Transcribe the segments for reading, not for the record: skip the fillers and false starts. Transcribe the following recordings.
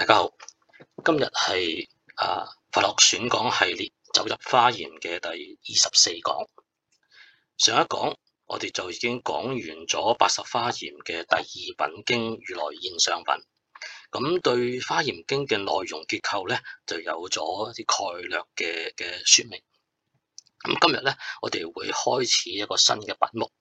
大家好，今日係佛學選講系列走入華嚴嘅第24講。上一講我哋就已經講完咗80華嚴嘅第二品經如來現相品，咁對華嚴經嘅內容結構咧就有咗一啲概略嘅說明。咁今日咧我哋會開始一個新嘅品目，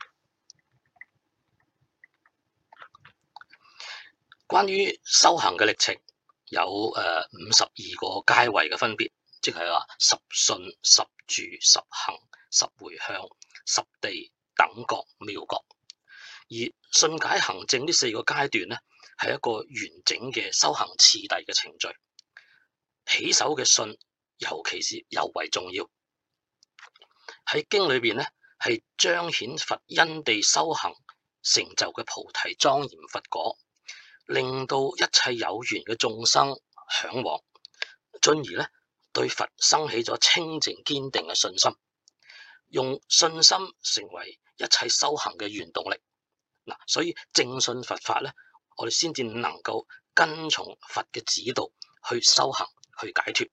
關於修行嘅歷程有52個階位嘅分別，即係話十信、十住、十行、十回向、十地、等覺、妙覺。而信解行證呢4個階段咧，係一個完整嘅修行次第嘅程序。起手嘅信，尤其是尤為重要。喺經裏邊咧，係彰顯佛因地修行成就嘅菩提莊嚴佛果，令到一切有緣嘅眾生向往，進而咧對佛生起咗清淨堅定嘅信心，用信心成為一切修行嘅原動力。所以正信佛法咧，我哋先至能夠跟從佛嘅指導去修行去解脫。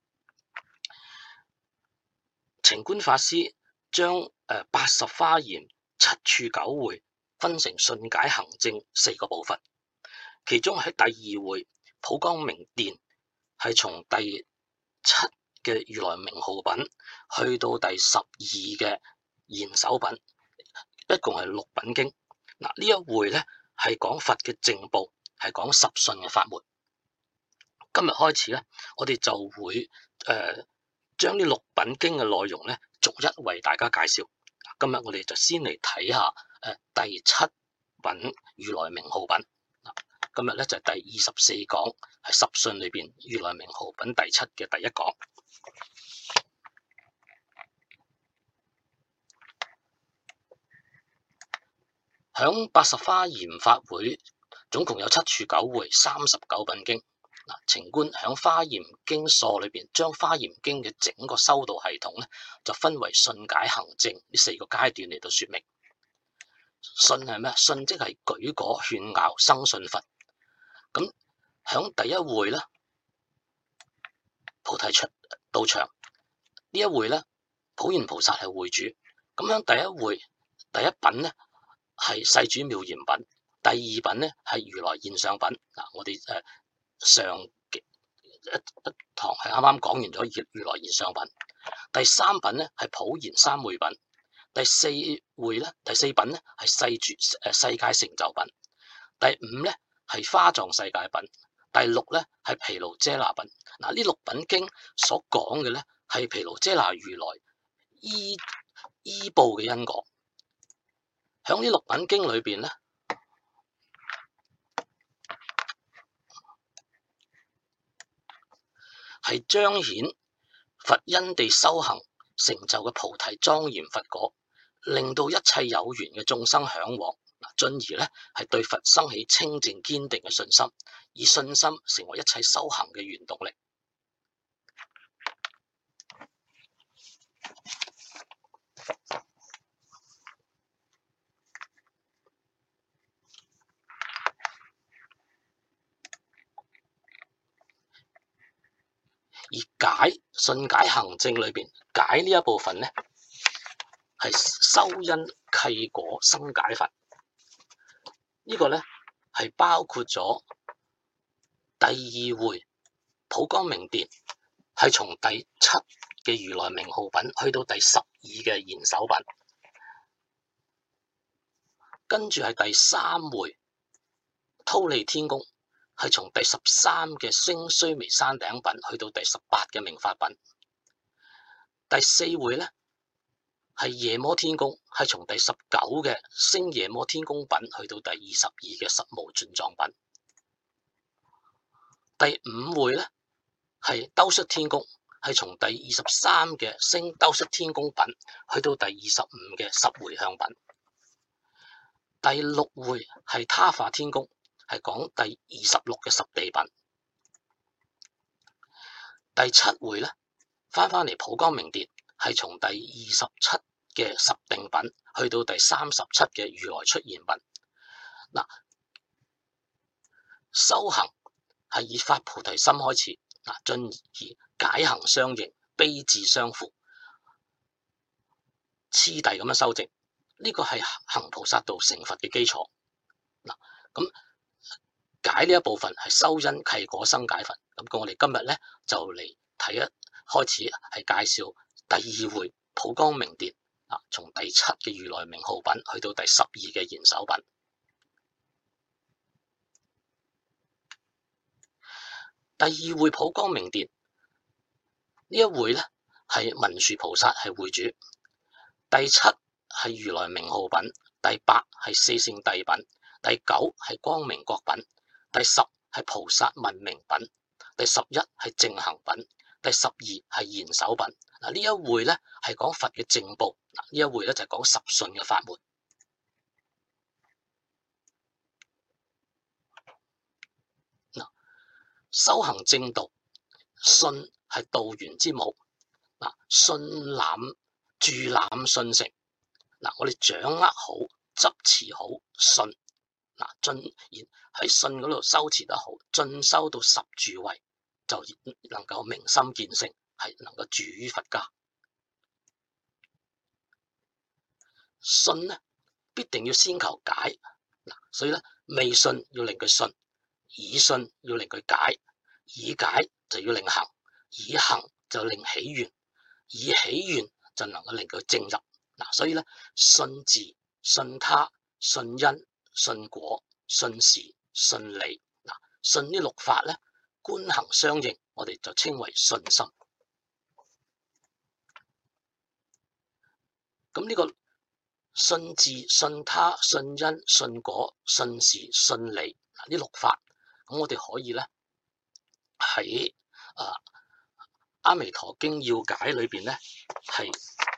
澄觀法師將80華嚴7處9會分成信解行證4個部分，其中喺第2會普光明殿係從第7嘅如來名號品去到第12嘅賢首品，一共係6品經。呢一會咧係講佛嘅正報，係講十信嘅法門。今日開始咧，我哋就會將呢6品經嘅內容咧逐一為大家介紹。今日我哋就先嚟睇下第7品如來名號品。今日咧就係第24講，係十信裏邊如來名號品第7嘅第1講。響80華嚴法會總共有7處9會39品經。澄觀響華嚴經疏裏邊，將華嚴經嘅整個修道系統咧就分為信解行證呢4個階段嚟到說明。信係咩？信即係舉果勸樂生信佛。咁響第1會咧，菩提道場呢一會咧，普賢菩薩係會主。咁響第1會第1品咧係世主妙嚴品，第2品咧係如來現相品。我哋上一堂係啱啱講完咗如來現相品。第3品咧係普賢三昧品，第4品咧係世界成就品，第5咧係華藏世界品，第6咧係毗盧遮那品。呢6品經所講嘅咧係毗盧遮那如來依報嘅因果。響呢6品經裏邊咧，係彰顯佛因地修行成就嘅菩提莊嚴佛果，令到一切有緣嘅眾生向往，進而咧係對佛生起清淨堅定嘅信心，以信心成為一切修行嘅原動力。而信解行證裏邊解呢一部分咧，係修因契果生解法。呢個咧係包括咗第2會普光明殿係從第7嘅如來名號品去到第12嘅賢首品，跟住係第3會忉利天宮係從第13嘅星須彌山頂品去到第18嘅明法品。第4會咧係夜摩天宮，係從第19嘅星夜摩天宮品去到第22嘅實無盡藏品。第5會咧係兜率天宮，係從第23嘅星兜率天宮品去到第25嘅十回向品。第6會係他化天宮，係講第26嘅十地品。第7會咧翻嚟普光明殿，係從第27嘅十定品去到第37嘅如來出現品。修行係以發菩提心開始，進而解行相應，悲智相輔，次第咁樣修正。呢個係行菩薩道成佛嘅基礎。咁解呢一部分係修因契果生解佛。咁我哋今日咧就嚟睇開始係介紹第二會普光明殿，從第7嘅如來名號品去到第12嘅賢首品。第二會普光明殿呢一會咧係文殊菩薩係會主，第7係如來名號品，第8係四聖諦品，第9係光明國品，第10係菩薩問名品，第11係正行品，第12係賢首品。呢一會咧係講佛嘅正報，呢一會咧就係講十信嘅法門。修行正道，信係道源之母。信攬住攬信成。我哋掌握好、執持好信，喺信嗰度修持得好，進修到十住位，就能夠明心見性，係能夠住於佛家。信呢必定要先求解，所以咧未信要令佢信，以信要令佢解，以解就要令行，以行就令起願，以起願就能夠令佢證入。所以咧信自、信他、信因、信果、信事、信理，信呢六法咧觀行相應，我哋就稱為信心。咁呢個信自、信他、信因、信果、信事、信理呢六法，咁我哋可以咧喺阿彌陀經要解裏邊咧係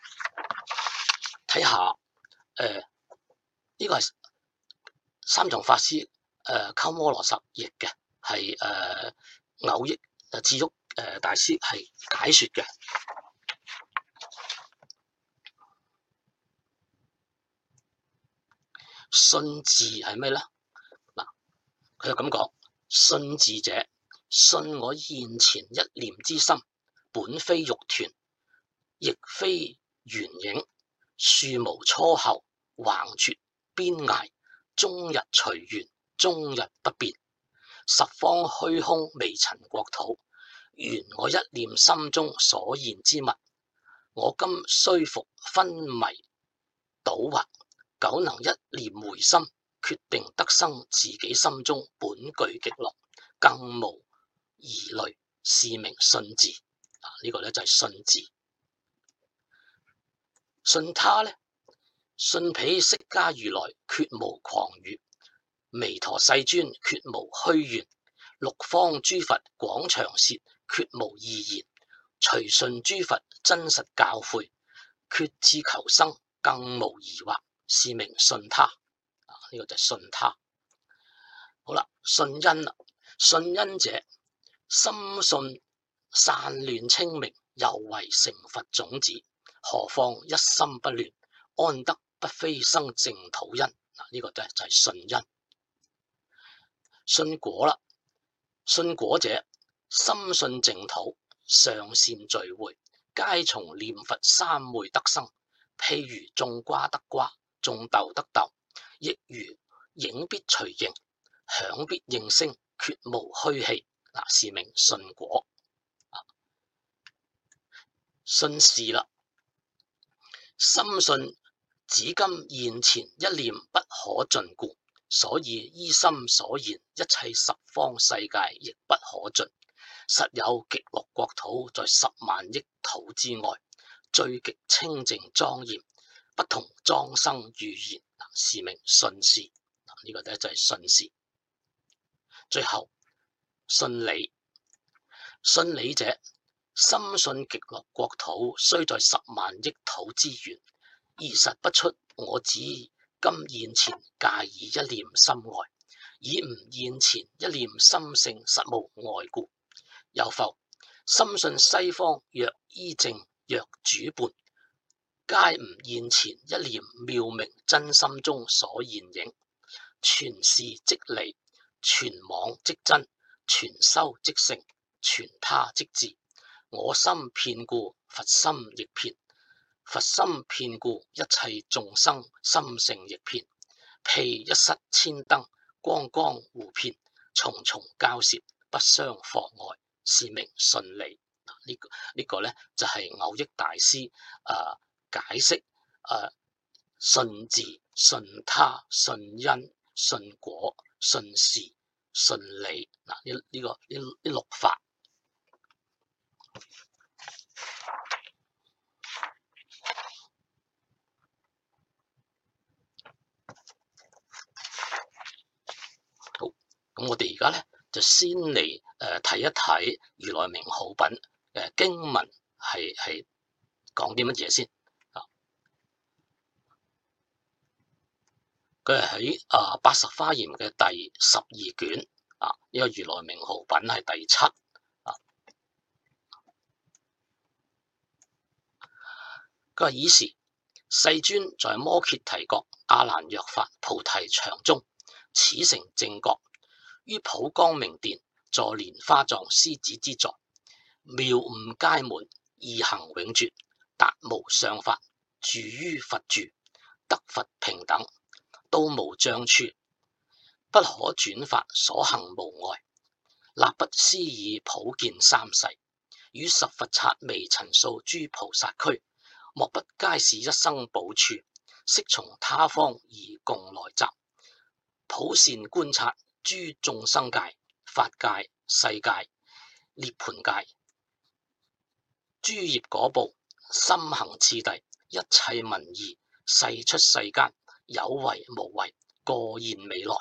睇下，呢個係三藏法師鳩摩羅什譯嘅，係偶益智旭大師係解說嘅。信自係咩咧？佢就咁講：信自者，信我現前一念之心，本非肉團，亦非圓影，樹無初後，橫絕邊涯，終日隨緣，終日不變，十方虛空微塵國土，緣我一念心中所現之物。我今雖復昏迷倒惑，久能一念回心，決定得生自己心中本具極樂，更無疑慮，是名信自。呢個咧就係信自。信他咧，信彼釋迦如來決無誑語，彌陀世尊決無虛言，六方諸佛廣長舌決無異言，隨順諸佛真實教誨，決志求生更無疑惑，是名信他。呢個就係信他。好啦，信因啦，信因者，深信散亂清明，猶為成佛種子，何況一心不亂，安得不非生淨土因。呢個就係信因。信果啦，信果者，深信淨土，上善聚會，皆從念佛三昧得生。譬如種瓜得瓜，種豆得豆，亦如影必隨形，響必應聲，決無虛氣。是名信果。信事啦，深信至今現前一念不可盡故，所以依心所現，一切十方世界亦不可盡。實有極樂國土在10萬億土之外，最極清淨莊嚴，不同莊生語言，是名信事。呢個就係信事。最後信理，信理者，深信極樂國土雖在10萬億土之遠，而實不出我只今現前介以一念心外，以吾現前一念心性實無外故。又復深信西方若依正若主伴，皆吾現前一念妙明真心中所現影，全是即理，全妄即真， 全修即成，全他即至。我心遍顧，佛心亦遍。佛心遍顧，一切眾生心性亦遍。譬一室千燈，光光互遍，重重交涉，不相妨礙，是名順利。呢個咧就係蕅益大師解釋順治、順他、順因、順果、順時、順理呢六法。好，咁我哋而家咧就先嚟睇一睇如來名號品經文係講啲乜嘢先啊？佢係喺八十華嚴嘅第12卷啊，呢個如來名號品係第7啊。佢話爾時世尊在摩羯提國阿蘭若法菩提場中，此成正覺，於普光明殿坐蓮花狀獅子之座，妙悟皆滿，意行永絕，達無上法，住於佛住，得佛平等，都無障處，不可轉法，所行無礙，立不思議普見三世，與十佛剎微塵數諸菩薩區，莫不皆是一生補處，悉從他方而共來集，普善觀察諸眾生界、法界、世界、涅槃界，諸業果報、心行次第，一切文義，世出世間，有為無為，過現未來。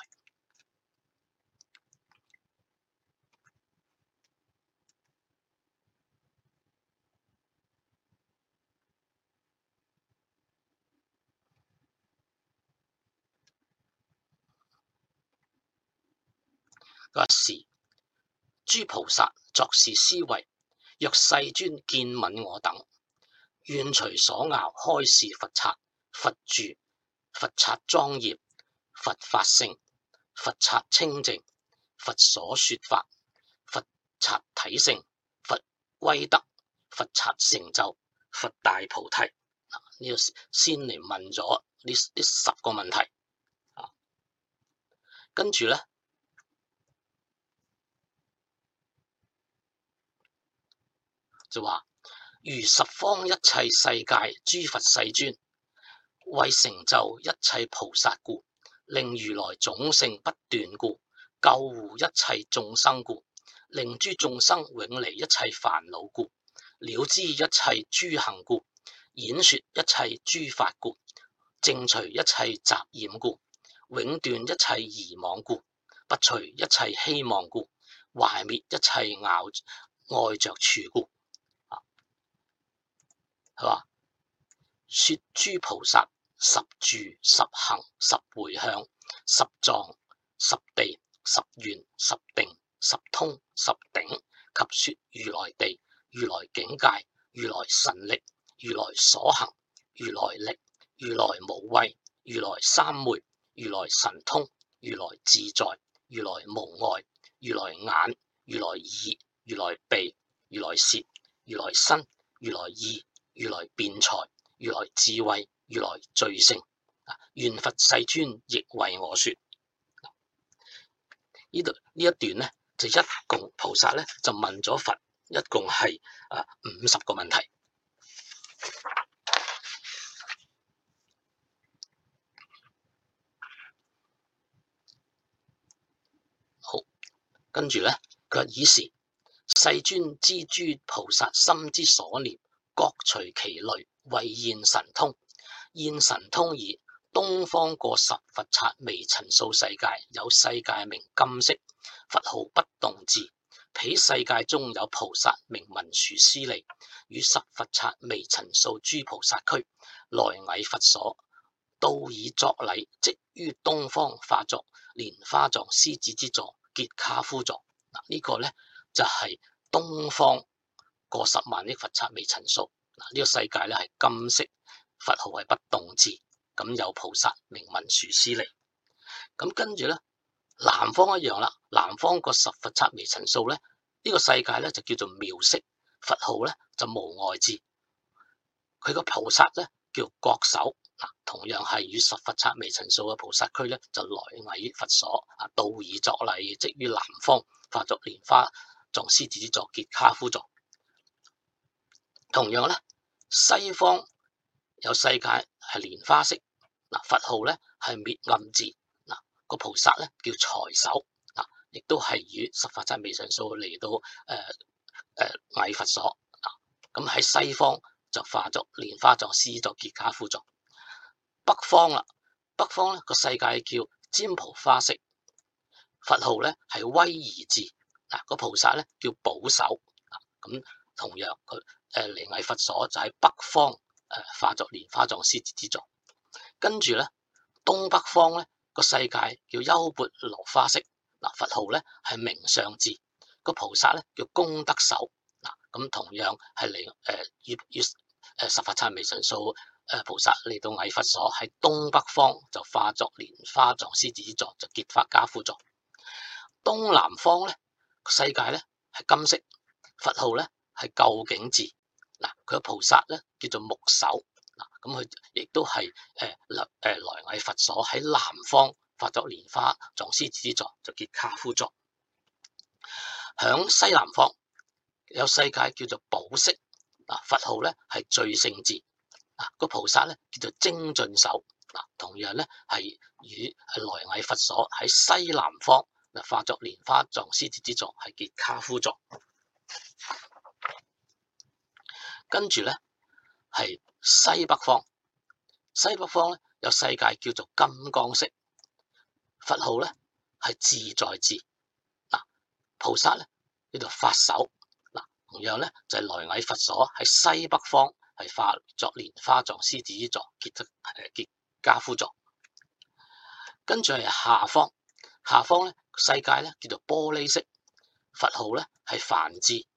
嗰時，諸菩薩作是思維：若世尊見聞我等，願隨所樂開示佛剎。佛住，佛剎莊嚴，佛法性，佛剎清淨，佛所說法，佛剎體性，佛威德，佛剎成就，佛大菩提。呢個先嚟問咗呢10個問題啊，跟住咧。就話如十方一切世界諸佛世尊，為成就一切菩薩故，令如來種性不斷故，救護一切眾生故，令諸眾生永離一切煩惱故，了知一切諸行故，演說一切諸法故，淨除一切雜染故，永斷一切疑妄故，不除一切希望故，壞滅一切愛着處故。佢話說諸菩薩十住十行十迴向十藏十地十緣十定十通十頂，及說如來地、如來境界、如來神力、如來所行、如來力、如來無畏、如來三昧、如來神通、如來自在、如來無礙、如來眼、如來耳、如來鼻、如來舌、如來身、如來意、如來辯才、如來智慧、如來罪性，願佛世尊亦為我說。呢一段咧，就一共菩薩咧就問咗佛，一共係50個問題。好，跟住咧，佢話爾時世尊知諸菩薩心之所念，各隨其類，為現神通。現神通已，東方過十佛剎微塵數世界，有世界名金色，佛號不動至。彼世界中有菩薩名文殊師利，與十佛剎微塵數諸菩薩區，來詣佛所，到已作禮，即於東方化作蓮花狀獅子之座，結跏趺座。呢個咧就係東方過10萬億佛剎微塵數。呢個世界咧係金色，佛號係不動至。咁有菩薩名文殊師利。咁跟住咧， 南方一樣啦，南方個十佛剎微塵數咧，呢個世界咧就叫做妙色，佛號咧就無礙智。佢個菩薩咧叫覺首，同樣係與十佛剎微塵數嘅菩薩區咧就來詣佛所，到耳作禮，即於南方化作蓮花狀獅子之座，結跏趺座。同樣咧，西方有世界係蓮花色，佛號咧係滅暗智，個菩薩咧叫財首，亦都係與十佛剎微塵數嚟到詣佛所。咁喺西方就化作蓮花狀獅子座，結跏趺座。北方啦，北方咧個世界叫占蒲花色，佛號咧係威儀智，個菩薩咧叫寶首。咁同樣佢嚟詣佛所就喺北方化作蓮花狀獅子之座。跟住咧東北方咧個世界叫優鉢羅花色，佛號咧係明相智，個菩薩咧叫功德首。咁同樣係嚟與十佛剎微塵數菩薩嚟到詣佛所，喺東北方就化作蓮花狀獅子之座，就結跏趺座。東南方咧個世界咧係金色，佛號咧係究竟智，佢個菩薩咧叫做目首。咁佢亦都係來詣佛所，喺南方化作蓮花狀獅子之座，就結跏趺座。響西南方有世界叫做寶色，佛號咧係最勝智，個菩薩咧叫做精進首。同樣咧係與來詣佛所，喺西南方化作蓮花狀獅子之座，係結跏趺座。跟住咧係西北方，西北方咧有世界叫做金剛色，佛號咧係自在智，菩薩咧叫做法首。同樣咧就係來詣佛所，喺西北方係化作蓮花狀獅子之座，結跏趺座。跟住係下方，下方咧世界咧叫做玻璃色，佛號咧係梵智，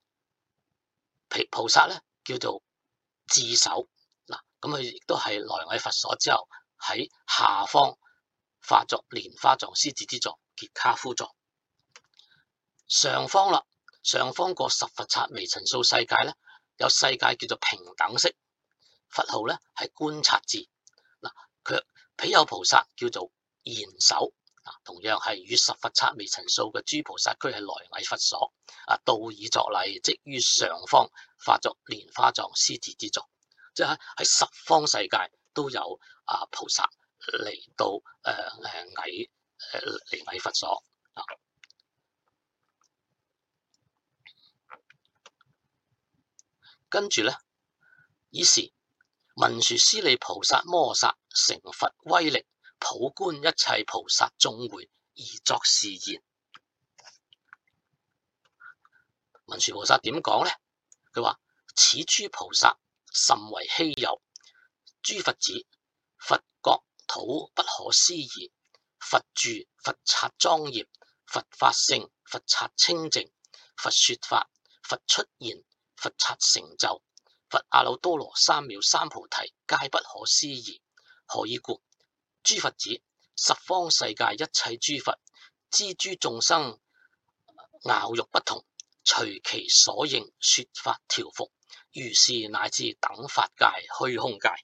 菩薩咧叫做智首。咁佢亦都係來詣佛所之後喺下方化作蓮花狀獅子之座，結跏趺座。上方啦，上方個十佛剎微塵數世界咧有世界叫做平等色，佛號咧係觀察智。佢彼有菩薩叫做賢首，同樣係與十佛剎微塵數嘅諸菩薩區係來詣佛所，到耳作禮，即於上方化作蓮花狀獅子之座。即係喺十方世界都有菩薩嚟到嚟詣佛所。跟住咧，以時文殊師利菩薩摩薩成佛威力，普觀一切菩薩眾會而作是言。文殊菩薩點講咧？佢話：此諸菩薩甚為稀有，諸佛子，佛國土不可思議，佛住佛剎莊嚴，佛法性，佛剎清淨，佛說法，佛出現，佛剎成就，佛阿耨多羅三藐三菩提，皆不可思議。何以故？諸佛子，十方世界一切諸佛，知諸眾生樂欲不同，隨其所應說法調伏，如是乃至等法界、虛空界。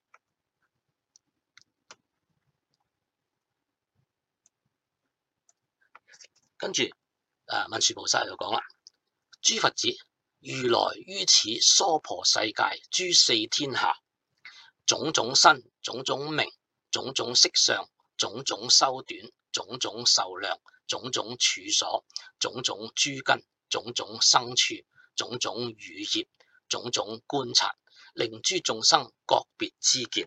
跟住文殊菩薩就講啦：諸佛子，如來於此娑婆世界諸四天下，種種身、種種名、種種色相、種種修短、種種壽量、種種處所、種種諸根、種種生處、種種語業、種種觀察，令諸眾生各別知見。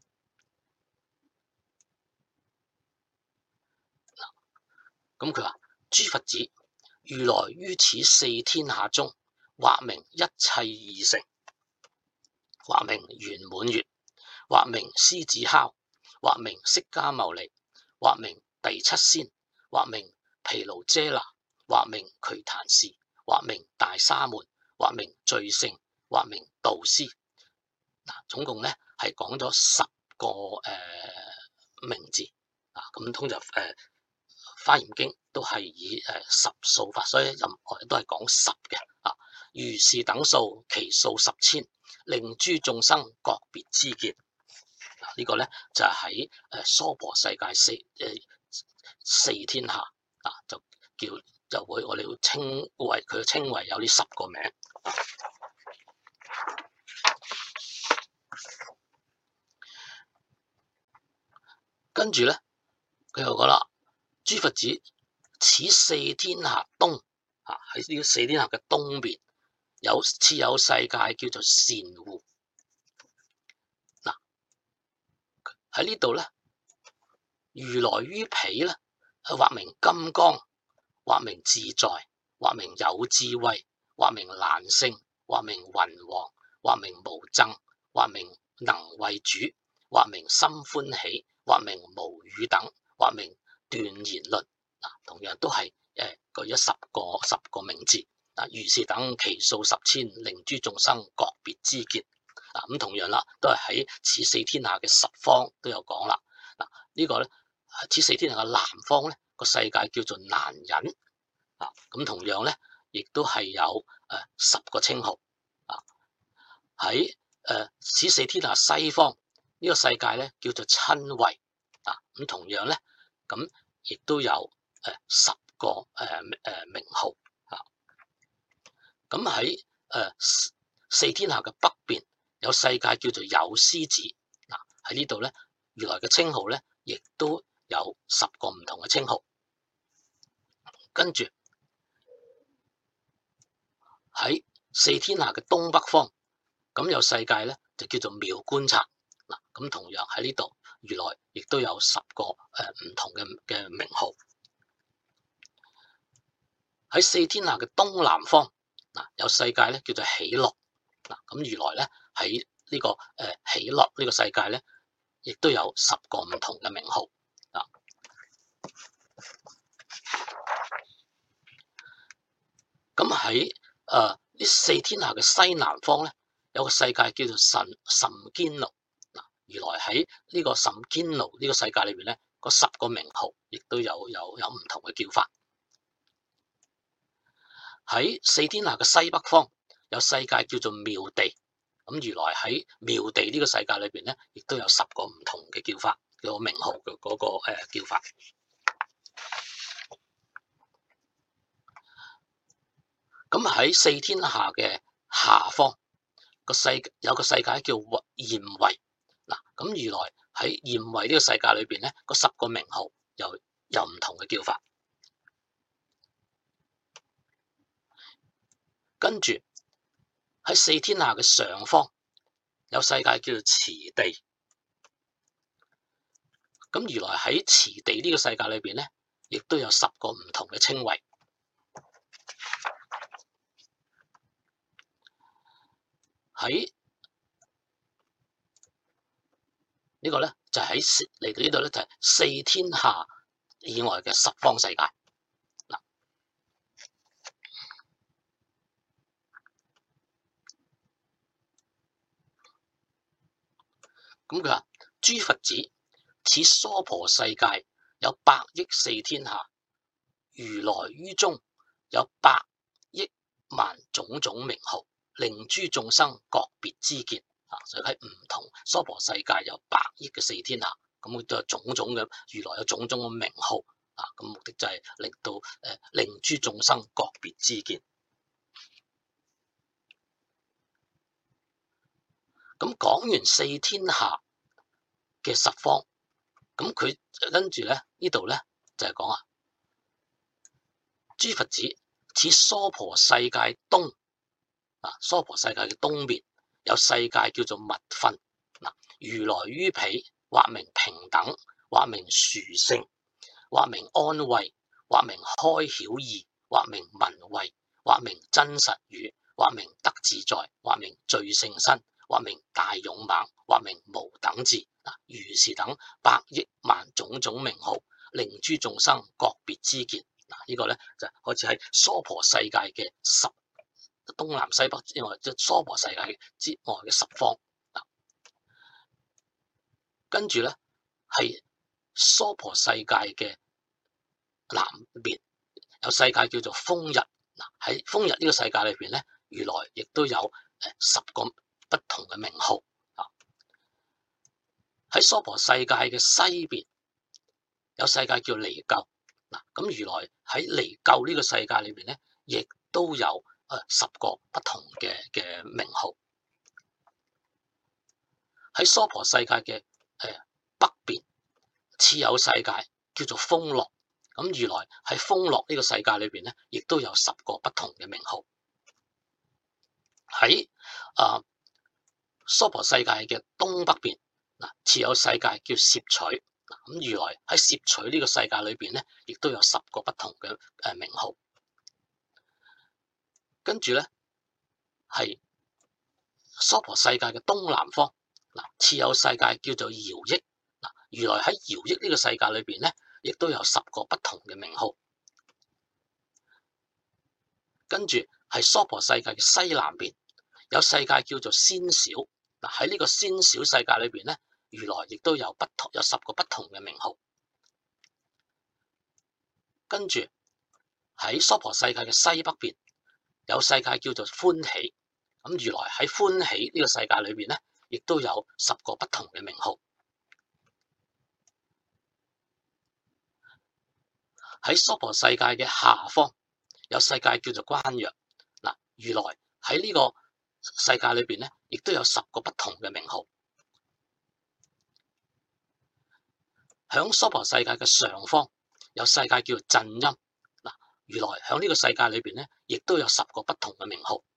咁佢話：諸佛子，如來於此四天下中，或名一切義成，或名圓滿月，或名獅子吼，或名釋迦牟尼，或名第七仙，或名毗盧遮那，或名瞿曇氏，或名大沙門，或名最勝，或名導師。總共咧係講咗10個名字。咁通就佛華嚴經都係以十數法，所以任何人都係講十嘅啊。如是等數，其數十千，令諸眾生各別知見。呢個咧就係喺娑婆世界四天下啊，就會我哋會稱為有呢10個名。跟住咧，佢又講啦，諸佛子，此四天下東啊，喺呢個四天下嘅東邊設有世界叫做善護。嗱，喺呢度咧，如來於彼咧，或名金剛，或名自在，或名有智慧，或名難勝，或名雲王，或名無諍，或名能為主，或名心歡喜，或名無語等，或名斷言論。同樣都係舉咗十個名字。如是等其數十千，令諸眾生各別知見。咁同樣啦，都係喺此四天下嘅十方都有講啦。呢個咧，此四天下嘅南方咧，個世界叫做難忍。咁同樣咧，亦都係有10個稱號。喺此四天下西方呢個世界咧，叫做親慧。咁同樣咧，咁亦都有10個名號。咁喺四天下嘅北邊有世界叫做有獅子。喺呢度咧，如來嘅稱號咧，亦都有10個唔同嘅稱號。跟住喺四天下嘅東北方，咁有世界咧就叫做妙觀察。咁同樣喺呢度，如來亦都有10個唔同嘅名號。喺四天下嘅東南方，有世界咧叫做喜樂。咁如來咧喺呢個喜樂呢個世界咧，亦都有10個唔同嘅名號。咁喺呢四天下嘅西南方咧，有個世界叫做甚堅盧。如來喺呢個甚堅盧呢個世界裏邊咧，嗰10個名號亦都有唔同嘅叫法。喺四天下嘅西北方有世界叫做妙地。咁如來喺妙地呢個世界裏邊咧，亦都有10個唔同嘅叫法，個名號嘅嗰個叫法。咁喺四天下嘅下方有個世界叫焰慧。咁如來喺焰慧呢個世界裏邊咧，嗰10個名號有唔同嘅叫法。跟住喺四天下嘅上方有世界叫做慈地。咁如來喺慈地呢個世界裏邊咧，亦都有10個唔同嘅稱謂。喺呢個咧就喺嚟到呢度咧，就係四天下以外嘅十方世界。咁佢話：諸佛子，此娑婆世界有百億四天下，如來於中有百億萬種種名號，令諸眾生各別知見。所以喺唔同娑婆世界有百億嘅四天下，咁佢都有種種嘅如來有種種嘅名號。咁目的就係令諸眾生各別知見。咁講完四天下嘅十方，咁佢跟住咧呢度咧就係講諸佛子，此娑婆世界東，娑婆世界嘅東邊有世界叫做密分。如來於彼，或名平等，或名殊勝，或名安慧，或名開曉義，或名聞慧，或名真實語，或名得自在，或名最勝身，或名大勇猛，或名無等至。如是等百億萬種種名號，令諸眾生各別知見。呢個咧就開始喺娑婆世界嘅東南西北之外，即係娑婆世界之外嘅十方。跟住咧係娑婆世界嘅南邊有世界叫做風日。喺風日呢個世界裏邊咧，如來亦都有10個不同嘅名號啊。喺娑婆世界嘅西邊有世界叫離垢。嗱，咁如來喺離垢呢個世界裏邊咧，亦都有10個不同嘅名號。喺娑婆世界嘅北邊次有世界叫做豐樂。咁如來喺豐樂呢個世界裏邊咧，亦都有10個不同嘅名號。喺娑婆世界嘅東北邊次有世界叫攝取。咁如來喺攝取呢個世界裏邊咧，亦都有10個不同嘅名號。跟住咧係娑婆世界嘅東南方次有世界叫做饒益。如來喺饒益呢個世界裏邊咧，亦都有10個不同嘅名號。跟住係娑婆世界嘅西南邊有世界叫做仙小。喺呢個仙小世界裏邊咧，如來亦都有10個不同嘅名號。跟住喺娑婆世界嘅西北邊有世界叫做歡喜。咁如來喺歡喜呢個世界裏邊咧，亦都有10個不同嘅名號。喺娑婆世界嘅下方有世界叫做關若。如來喺呢個世界裏邊咧，亦都有10個不同嘅名號。響娑婆世界嘅上方有世界叫做鎮陰。如來響呢個世界裏邊咧，亦都有10個不同嘅名號。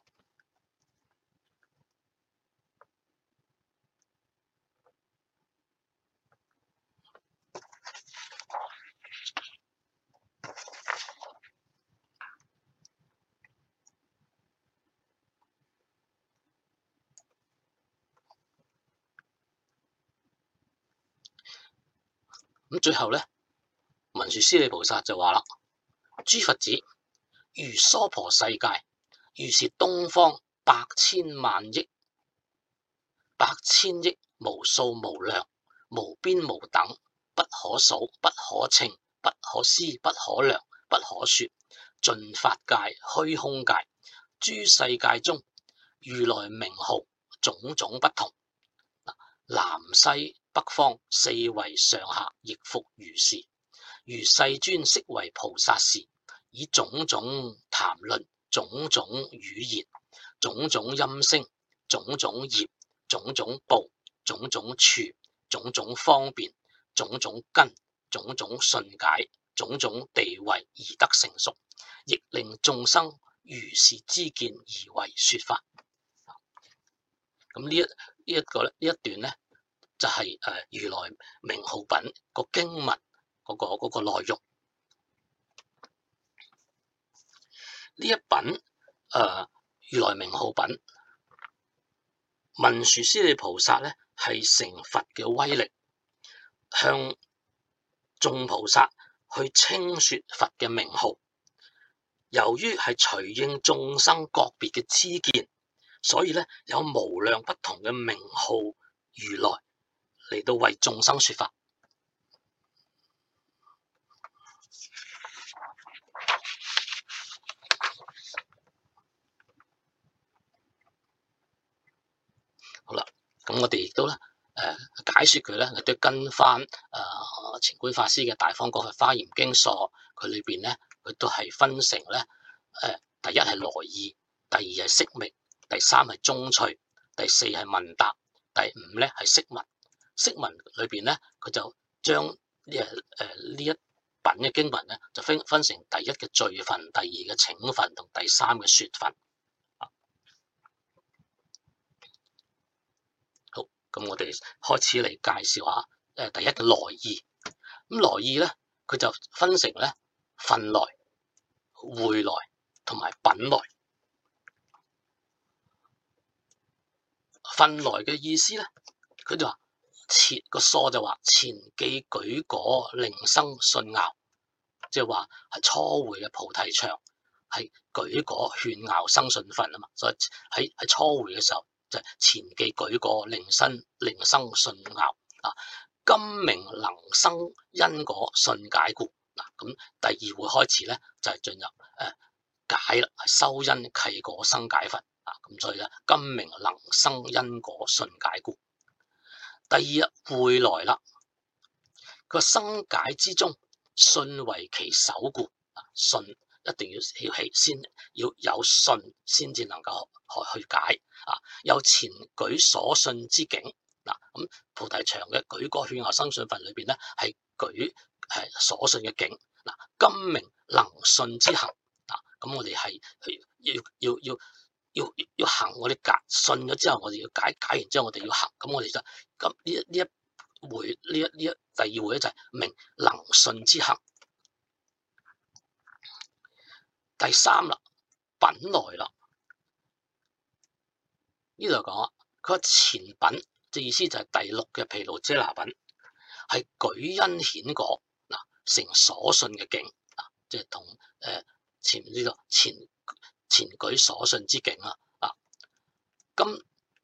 咁最後咧，文殊師利菩薩就話啦：諸佛子，如娑婆世界，如是東方百千萬億、百千億無數無量、無邊無等，不可數、不可稱、不可思、不可量、不可說，盡法界、虛空界，諸世界中，如來名號種種不同。南西北方四維上下亦復如是。如世尊昔為菩薩時，以種種談論、種種語言、種種音聲、種種業、種種報、種種處、種種方便、種種根、種種信解、種種地位而得成熟，亦令眾生如是知見而為說法。咁呢一段咧，就係如來名號品個經文嗰個內容。呢一品如來名號品，文殊師利菩薩咧係成佛嘅威力，向眾菩薩去稱說佛嘅名號。由於係隨應眾生個別嘅知見，所以咧有無量不同嘅名號如來嚟到為眾生說法。好啦，咁我哋亦都咧解說佢咧，亦都跟翻前觀法師嘅《大方廣佛華嚴經疏》，佢裏邊咧佢都係分成咧第一係來意，第二係釋名，第三係宗趣，第四係問答，第五咧係釋文。釋文裏邊咧，佢就將呢一品嘅經文咧，就分成第一嘅序分、第二嘅請分同第三嘅說分。好，咁我哋開始嚟介紹下第一嘅來意。咁來意咧，佢就分成咧分來、會來同埋品來。分來嘅意思咧，佢就話前個疏就話前記舉果令生信樂，即係話係初會嘅菩提場係舉果勸樂生信分啊嘛，所以喺初會嘅時候就係前記舉果令生信樂啊，今名能生因果信解故。 咁第二會開始咧就係進入解啦，係修因契果生解法咁所以咧今明能生因果信解故。第二會來啦，佢話生解之中，信為其首故信一定要起先要有信先至能夠去解有前舉所信之境咁菩提場嘅舉果勸學生信分裏邊咧係舉所信嘅境今明能信之行咁我哋係要行，我哋信咗之後，我哋要解完之後，我哋要行，咁我哋就咁呢一回呢一第二回咧就係明能信之行。第三啦，品來啦，呢度講佢話前品嘅意思就係第六嘅毗盧遮那品，係舉因顯果成所信嘅境即係同前呢個前舉所信之境咁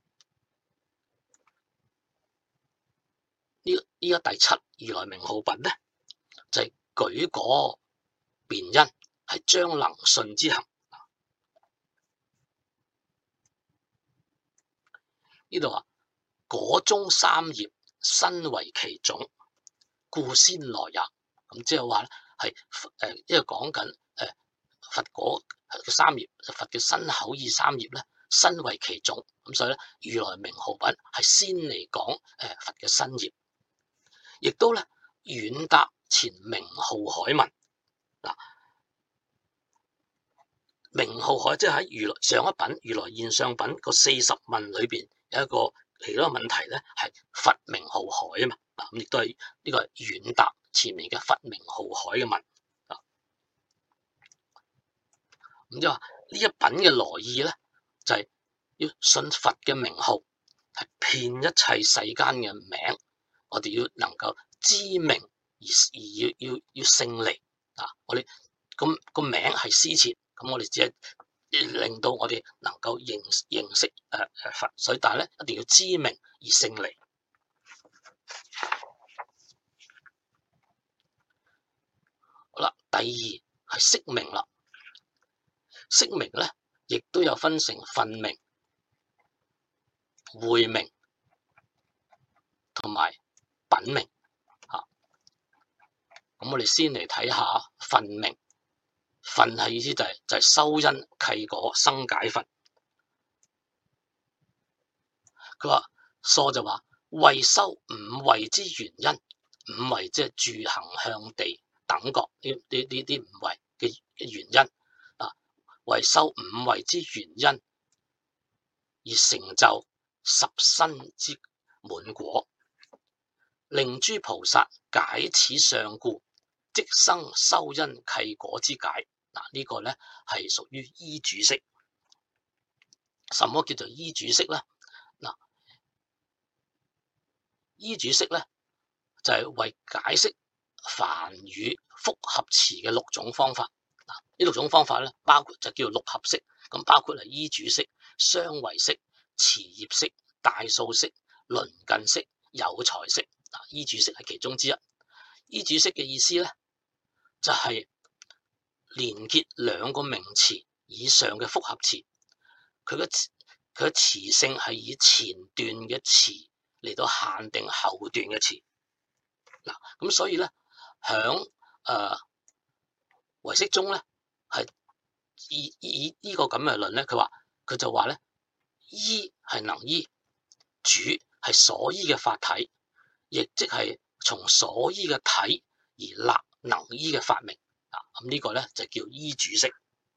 呢個第七如來名號品咧，就係舉果辨因，係將能信之行。呢度果中三業身為其種，故先來也。咁即係話咧，係因為講緊佛果嘅三業，佛嘅身口意三業咧，身為其種，咁所以咧，如來名號品係先嚟講佛嘅身業，亦都咧遠達前名號海文名號海即係喺如來上一品如來現相品個40問裏邊有一個其中一個問題咧，係佛名號海啊嘛咁亦都係呢個係遠達前面嘅佛名號海嘅問咁即係話呢一品嘅來意咧，就係要信佛嘅名號，係遍一切世間嘅名，我哋要能夠知名而要勝利我哋個名係施設，咁我哋只係令到我哋能夠認識佛，所以但係咧一定要知名而勝利。好啦，第二係識名啦。識名咧，亦都有分成分名、會名同埋品名咁我哋先嚟睇下分名。分係意思就係修因契果生解法。佢話疏就話為修五位之原因，五位即係住行向地等覺呢五位嘅原因為修五位之原因而成就十身之滿果，令諸菩薩解此相故，即生修因契果之解。呢個咧係屬於依主釋。什麼叫做依主釋咧？依主釋咧就係為解釋梵語複合詞嘅6種方法。呢6種方法咧，包括就叫做六合釋，咁包括係依主釋、相違釋、持業釋、大數釋、鄰近釋、有財釋。依主釋係其中之一。依主釋嘅意思咧，就係連結兩個名詞以上嘅複合詞，佢嘅詞性係以前段嘅詞嚟到限定後段嘅詞。咁所以咧，響唯識中咧，係以呢個咁嘅論咧，佢就話咧，依係能依，主係所依嘅法體，亦即係從所依嘅體而立能依嘅法名。咁呢個咧就叫依主釋。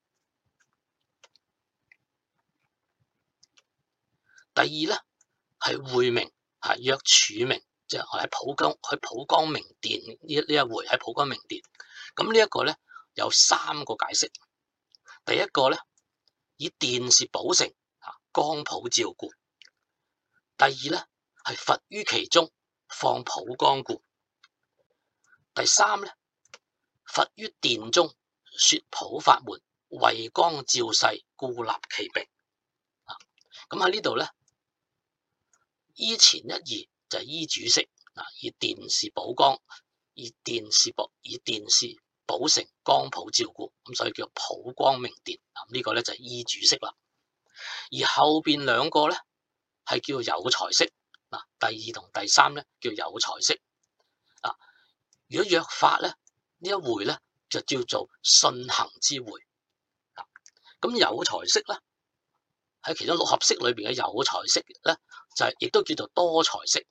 第二咧係會名，約處名，即係喺普光明殿呢一回喺普光明殿。咁呢一個咧有3個解釋。第一個咧以殿是寶城光普照故。第二咧係佛於其中放普光故。第三咧佛於殿中說普法門，為光照世，故立其名。咁喺呢度咧，依前一義就係依主釋以殿是寶光，以殿是寶成光譜照顧，咁所以叫普光明電。呢個咧就係依主式啦。而後邊兩個咧係叫有財式。嗱，第2同第3咧叫有財式。如果約法咧呢一會咧就叫做順行之會。咁有財式咧喺其中六合式裏邊嘅有財式咧就係亦都叫做多財式。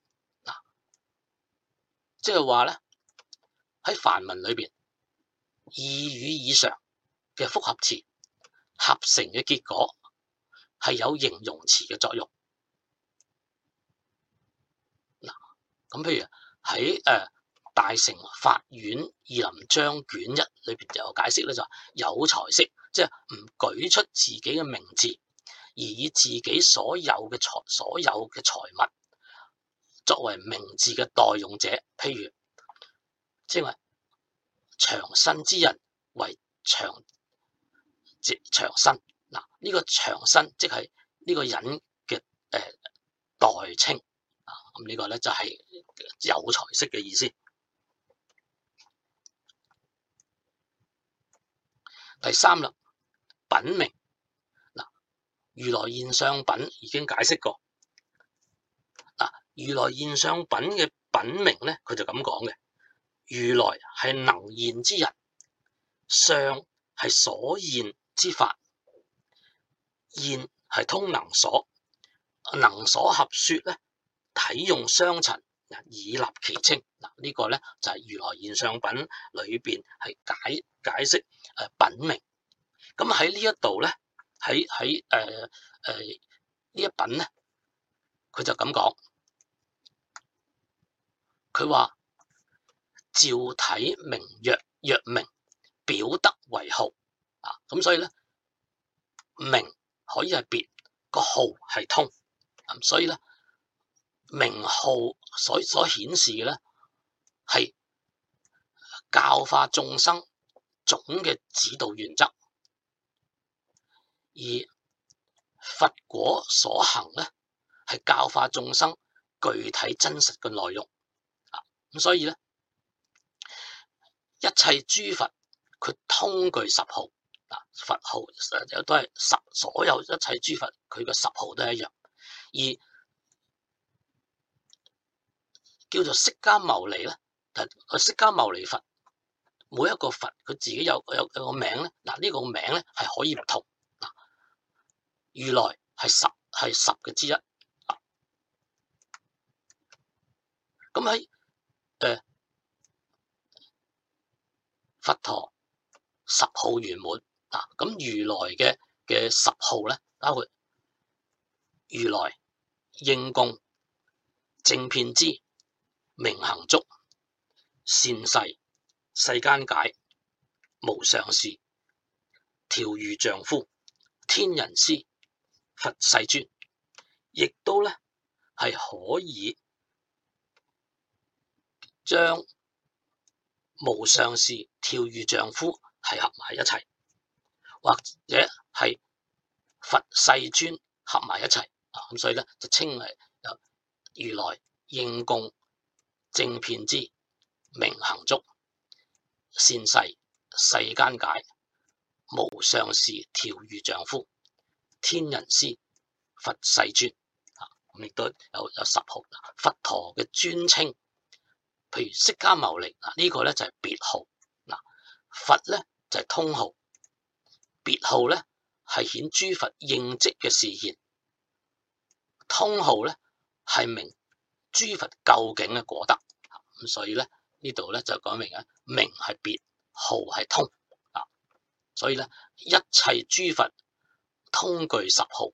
即係話咧喺梵文裏邊2語以上嘅複合詞合成嘅結果係有形容詞嘅作用。咁譬如喺大乘法院義林章卷1裏邊就有解釋咧，就話有財式，即係唔舉出自己嘅名字，而以自己所有嘅財物作為名字嘅代用者。譬如即係話長身之人為長身。嗱，呢個長身即係呢個人嘅代稱。咁呢個咧就係有財式嘅意思。第3啦，品名。嗱，如來現相品已經解釋過。嗱，如來現相品嘅品名咧，佢就咁講嘅：如來係能現之人，相係所現之法，現係通能所，能所合說咧，體用相陳，以立其稱。嗱，呢個咧就係如來現相品裏邊係解釋品名。咁喺呢一度咧，喺呢一品咧，佢就咁講，佢話照體名曰名，表得為號。咁所以咧名可以係別，個號係通。所以咧名號所顯示嘅咧係教化眾生總嘅指導原則，而佛果所行咧係教化眾生具體真實嘅內容。咁所以咧一切諸佛佢通具十號。佛號都係所有一切諸佛佢嘅十號都係一樣。而叫做釋迦牟尼咧，釋迦牟尼佛每一個佛佢自己有個名咧。嗱，呢個名咧係可以唔同。如來係十嘅之一。咁喺佛陀十號圓滿。咁如來嘅十號咧，包括如來應供、正遍知、明行足、善逝、世間解、無上士、調御丈夫、天人師、佛世尊，亦都咧係可以將無上士、調御丈夫係合埋一齊，或者係佛世尊合埋一齊。咁所以咧就稱為如來應供、正遍知、明行足、善逝、世間解、無上士、調御丈夫、天人師、佛世尊。咁亦都有十號。佛陀嘅尊稱，譬如釋迦牟尼，呢個咧就係別號。佛咧就係通號，別號咧係顯諸佛應即嘅示現，通號咧係明諸佛究竟嘅果德。咁所以咧呢度咧就講明啊，名係別，號係通。所以咧一切諸佛通具十號，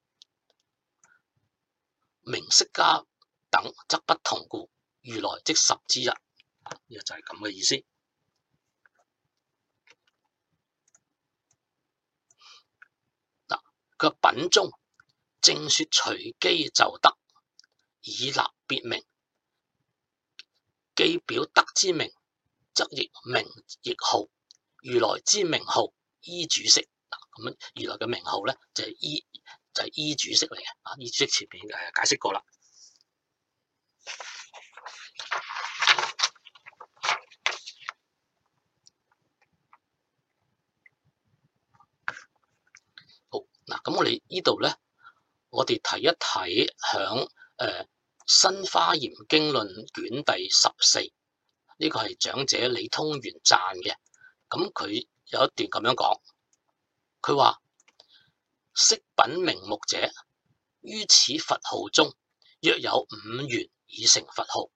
名釋迦等則不同故，如來即十之一。呢個就係咁嘅意思。佢品中正說隨機就得，以立別名，既表德之名，則亦名亦號。如來之名號依主式。咁如來嘅名號咧就係依主式嚟嘅。依主式前面解釋過啦。 嗱，咁我哋呢度咧，我哋睇一睇響《新華嚴經論卷第14，呢個係長者李通元撰嘅。咁佢有一段咁樣講，佢話：識品名目者，於此佛號中，約有5緣已成佛號。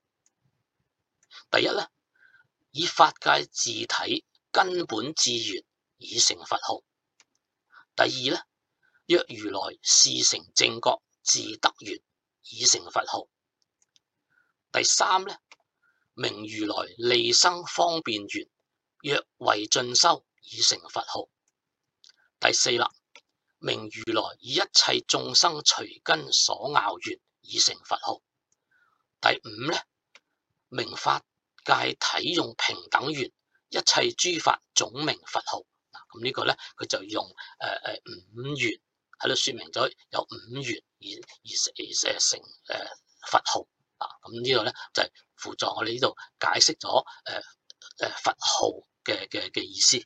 第一咧，以法界自體根本智緣已成佛號。第二咧，若如來事成正覺自得緣已成佛號。第三咧，名如來利生方便緣，若為進修已成佛號。第四啦，名如來以一切眾生隨根所拗緣已成佛號。第五咧，名法界體用平等緣，一切諸法總名佛號。咁呢個咧，佢就用5緣喺度說明咗有5緣而成佛號。咁呢個咧就係輔助我哋呢度解釋咗佛號嘅意思。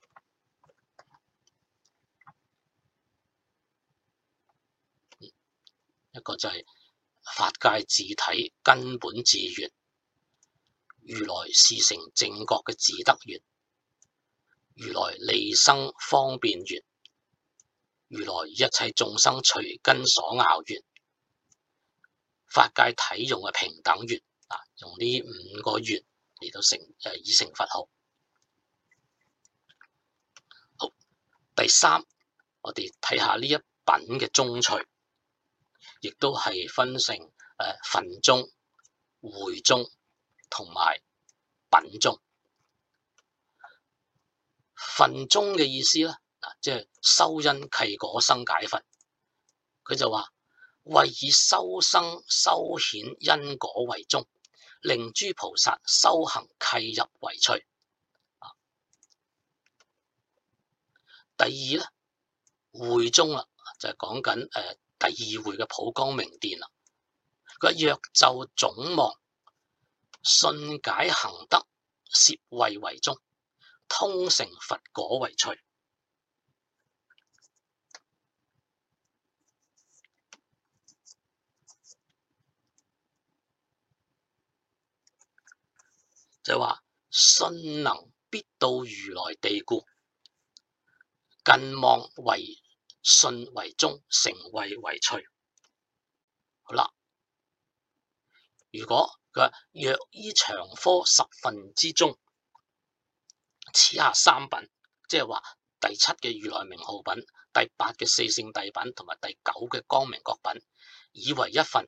一個就係法界自體根本智緣，如來事成正覺嘅自得緣，如來利生方便緣，如來一切眾生隨根所拗緣，法界體用嘅平等緣。用呢5個緣嚟到已成佛號。好，第三，我哋睇下呢一品嘅宗趣，亦都係分成分宗、會宗同埋品宗。分宗嘅意思咧，即係修因契果生解分。佢就話：為以修生修顯因果為宗，令諸菩薩修行契入為趣。第二咧，會宗啦，就係講緊第2會嘅普光明殿啦。佢話：若就總望信解行德攝慧為宗，通成佛果為趣。就係話信能必到如來地故，近望為信為宗，成慧為趣。好啦，如果佢話若依長科10分之中，此下3品，即係話第7嘅如來名號品、第8嘅四聖諦品同埋第9嘅光明覺品，以為一分。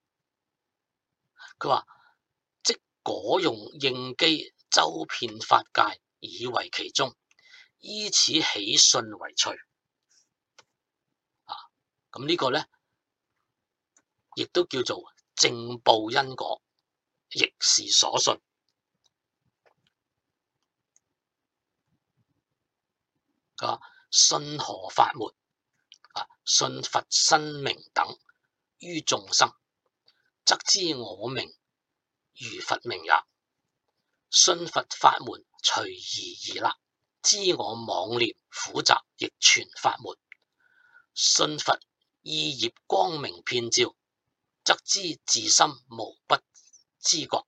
佢話即果用應機周遍法界，以為其宗，依此起信為趣。咁呢個咧，亦都叫做正報因果，亦是所信。佢話信何法門？信佛身名等於眾生，則知我名如佛名也。信佛法門隨而立，知我妄念苦集亦全法門。信佛意業光明遍照，則知自心無不知覺。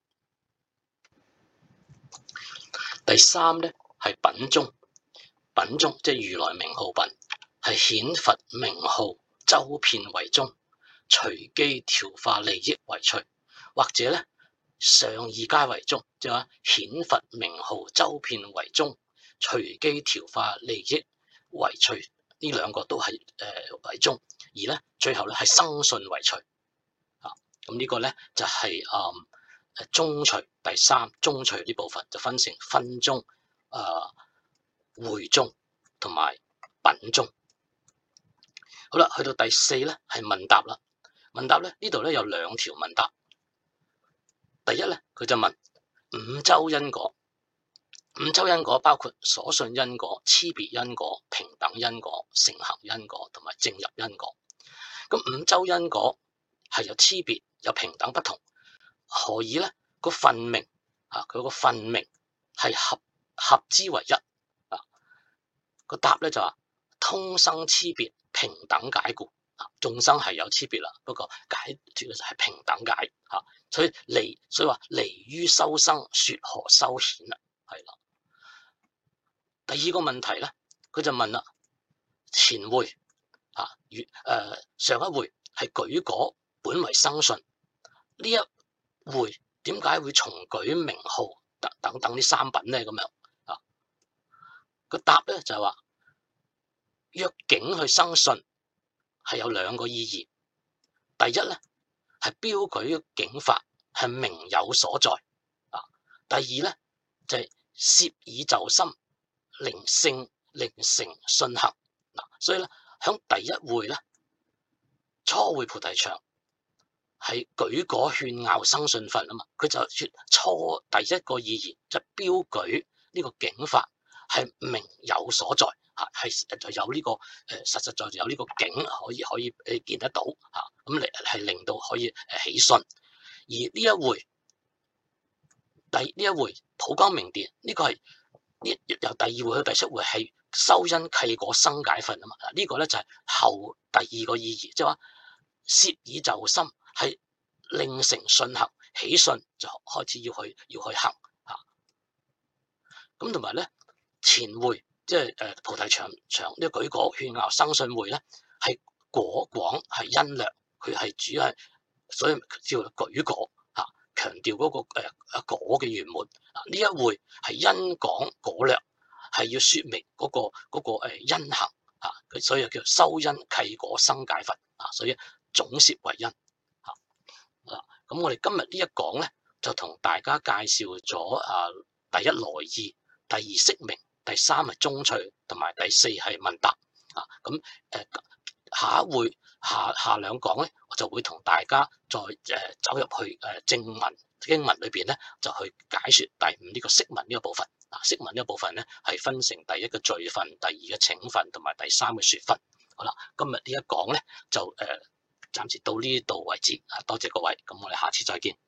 第三咧係品宗，品宗即係如來名號品，係顯佛名號周遍為宗，隨機調化利益為趣，或者咧上二階為宗，即係話顯佛名號周遍為宗，隨機調化利益為趣。呢2個都係為宗，而咧最後咧係生信為趣。咁呢個咧就係宗趣。第3宗趣呢部分就分成分宗、會宗同埋品宗。好啦，去到第4咧係問答啦。問答咧呢度咧有2條問答。第一咧佢就問5洲因果。5洲因果包括所信因果、差別因果、平等因果、成行因果同埋正入因果。咁5洲因果係有差別、有平等不同，何以咧個分明佢個分明係合之為一。個答咧就話通生差別平等解故。眾生係有區別啦，不過解脫嘅就係平等解嚇，所以話離於修生，説何修顯啊？係啦。第二個問題咧，佢就問啦：前回上一回係舉果本為生信，呢一回點解會重舉名號等等呢三品咧？咁樣啊，個答咧就係話若境去生信。係有兩個意義，第一咧係標舉境法係名有所在啊，第二咧就係攝以就心，令成信行嗱，所以咧響第一回咧初會菩提場係舉果勸拗生信分啊嘛，佢就說初第一個意義就係標舉呢個境法係名有所在。係就有呢個實實在在有呢個境可以見得到嚇，咁嚟係令到可以起信。而呢一回普光明殿呢個係由第二回去第七回係修因契果生解分啊嘛，呢個咧就係後第二個意義，即係話攝以就心係令成信行，起信就開始要去行嚇。咁同埋咧前回。即係菩提場呢個舉果勸拗生信會咧，係果廣係因略，佢係主要係所以叫舉果嚇，強調嗰個果嘅圓滿啊。呢一回係因講果略，係要説明嗰個因行啊，所以叫修因契果生解分啊，所以總攝為因嚇啊。咁我哋今日呢一講咧，就同大家介紹咗第一來意，第二釋名。第三係中趣，同埋第四係問答啊。咁下一回下兩講咧，我就會同大家再走入去正文經文裏邊咧，就去解説第五呢個釋文呢個部分。釋文呢個部分咧係分成第一個序分、第二嘅請分同埋第三嘅説分。好啦，今日呢一講咧就暫時到呢度為止啊，多謝各位，咁我哋下次再見。